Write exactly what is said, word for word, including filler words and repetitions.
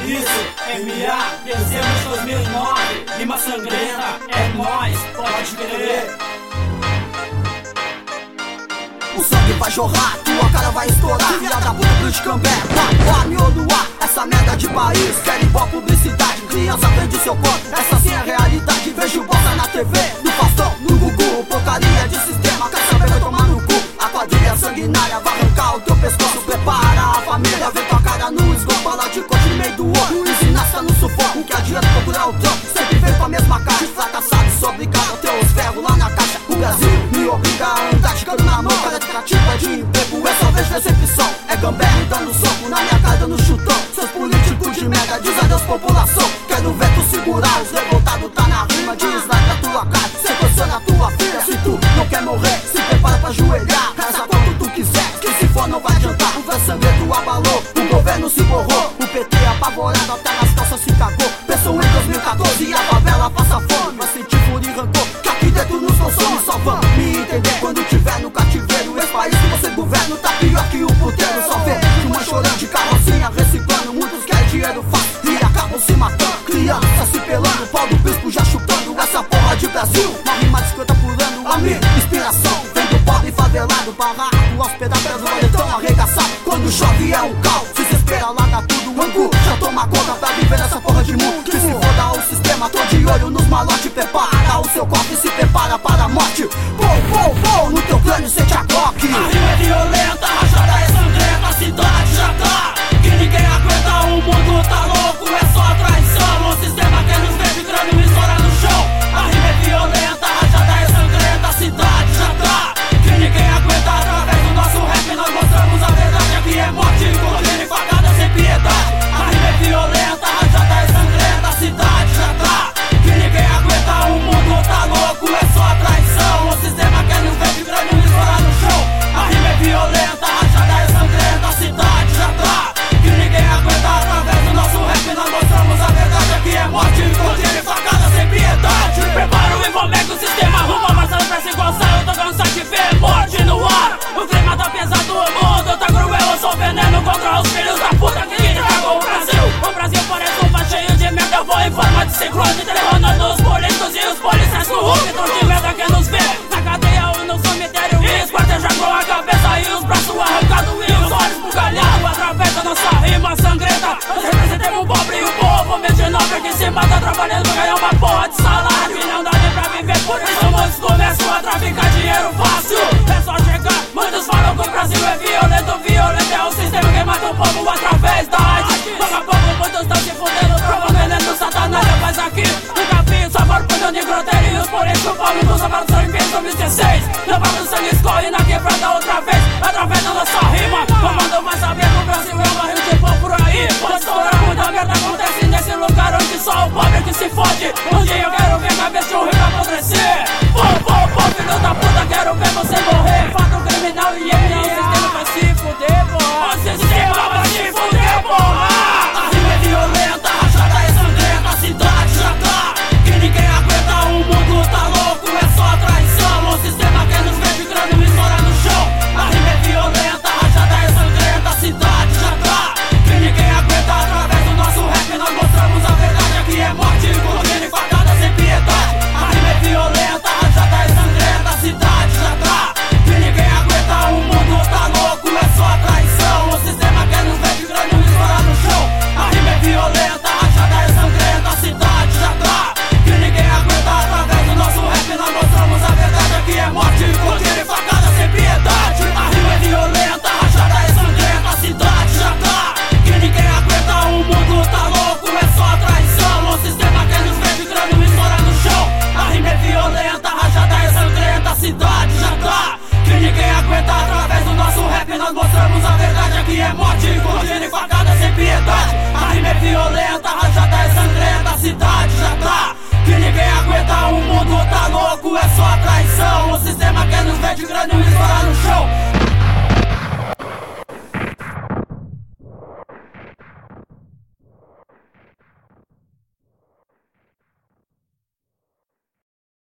isso, M A, dezembro de dois mil e nove. Rima sangrenta, é nóis, pode crer. O sangue vai jorrar, tua cara vai estourar. Filha da puta, Blitz Cambé, pá, pá, miolo no ar. Essa merda de país, querem boa publicidade. Criança vende seu corpo, essa sim é a realidade. Vejo bosta na T V, no Faustão, no Gugu. Porcaria de sistema, quer saber, vai tomar no cu. A quadrilha sanguinária vai arrancar o teu pescoço. Prepara a família, vê tua cara no esgoto. Bala de cote no meio do olho, ensinaça no sufoco. O que adianta procurar o troco, sempre vem com a mesma cara. Fracassado, sou obrigado a ter os ferros lá na caixa. O Brasil me obriga a andar de cano na mão. Cara de cativa de emprego, é só vez decepção. É gamberro dando soco na minha cara no chutão. Seus políticos de merda, diz adeus população. Quero ver tu segurar, os revoltados tá na rima. Diz lá na tua cara, sequenciona a tua filha. Se tu não quer morrer, se prepara pra ajoelhar. Reza quanto tu quiser, que se for não vai adiantar. O véu sangrento abalou, o governo se borrou. O P T apavorado até nas calças se cagou. Pensou em dois mil e quatorze e a favela passa fome. Vai sentir fúria e rancor, que aqui dentro nos consome. Só vamos me entender quando tiver no cativeiro. Esse país que você governa tá pior que o puteiro. Só vejo uma chorando de carrocinha reciclando. Muitos querem dinheiro fácil e acabam se matando. Criança se pelando, pau do bispo já chupando. Essa porra de Brasil, uma rima de cinquenta por ano. A minha inspiração vem do pobre favelado. Barraco aos pedaços, o valetão arregaçado. Quando chove é um caos, se se espera larga tudo. O angu já toma conta pra viver nessa porra de mundo. Que se foda o sistema, tô de olho nos malotes.